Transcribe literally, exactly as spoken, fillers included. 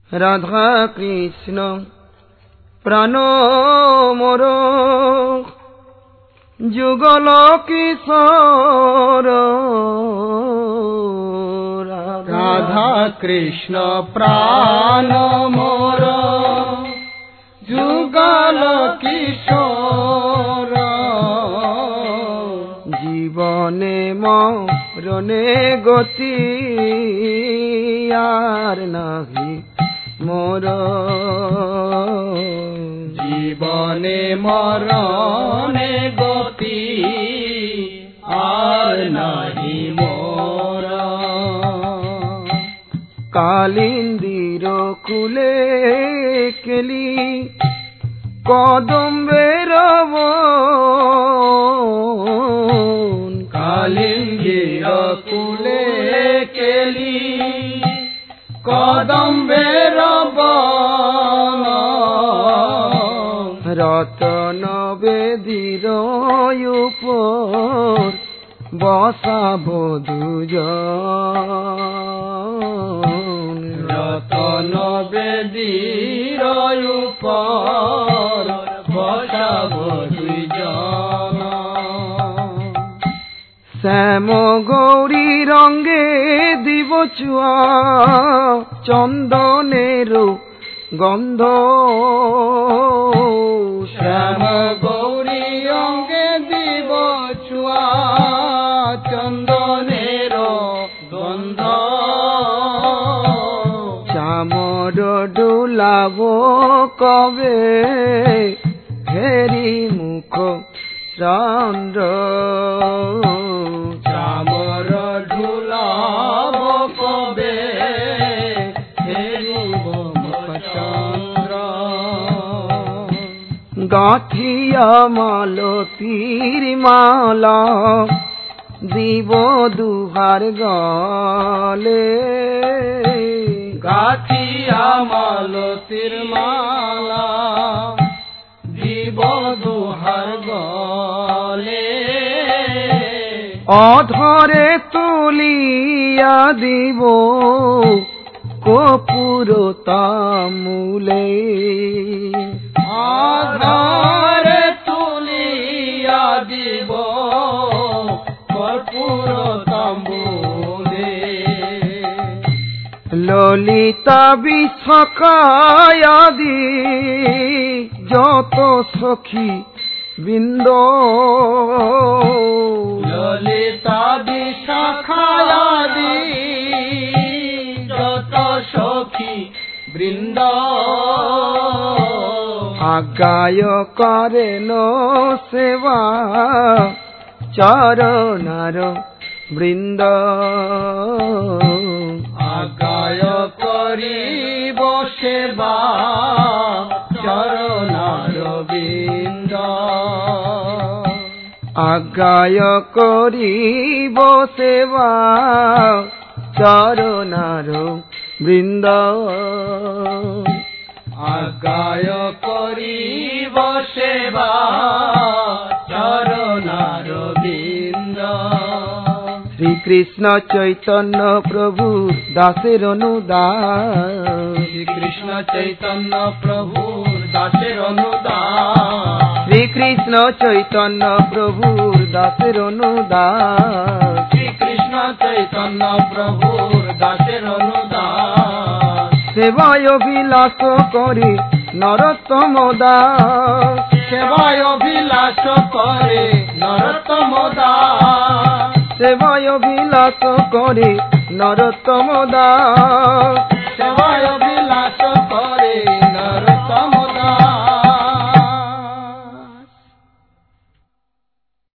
রাধা কৃষ্ণ প্রাণ মোর যুগল কিশোর। রাধা কৃষ্ণ প্রাণ মোর যুগল কিশোর। জীবনে মরণে গতি আর নাহি মোর। জীবনে মরণে গতি আর নাহি মোর। কালিন্দির কুলে কেলি কদম্বের বন। কালিন্দির কুলে কেলি কদম্বের বন। রতন বেদির উপর বসা বধূজন। রতন বেদির উপর বসা বধূজন। শ্যাম গৌরী রঙ্গে দিব চুয়া চন্দনের গন্ধ। শ্যাম গৌরী অঙ্গে দিব চুয়া চন্দনের গন্ধ। চামর ডুলাব কবে ফেরি মুখ চন্দ্র। চামর ঢুলাব কবে ফেরিব মুখ চন্দ্র। গাঁথিয়া মালতীর মালা দিব দুহার গলে। গাথিয়া মালতীর মালা দিব দুহার গলে। অধরে তুলিয়া দিব কপুর তামুলে। আধারে তুলিয়া দিব কর্পূর তাম্বুলে। ললিতা বিশাখায়াদি যত সখী বৃন্দ। ললিতা বিশাখায়াদি যত সখী বৃন্দ। আজ্ঞায় করেন সেবা চরণার বৃন্দ। আজ্ঞায় করিব সেবা চরণার বৃন্দ। আজ্ঞায় করিব সেবা চরণার বৃন্দ। আজ্ঞায় করিব সেবা চরণার বৃন্দ। শ্রীকৃষ্ণ চৈতন্য প্রভু দাসের অনুদান। শ্রীকৃষ্ণ চৈতন্য প্রভু দাসের অনুদান। শ্রীকৃষ্ণ চৈতন্য প্রভু দাসের অনুদান। শ্রীকৃষ্ণ চৈতন্য প্রভু দাসের অনুদান। সেবায় অভিলাষ করে নরোত্তম দাস। সেবায় অভিলাষ করে নরোত্তম দাস। সেবায় অভিলাষ করে নরোত্তম দাস। সেবায় অভিলাষ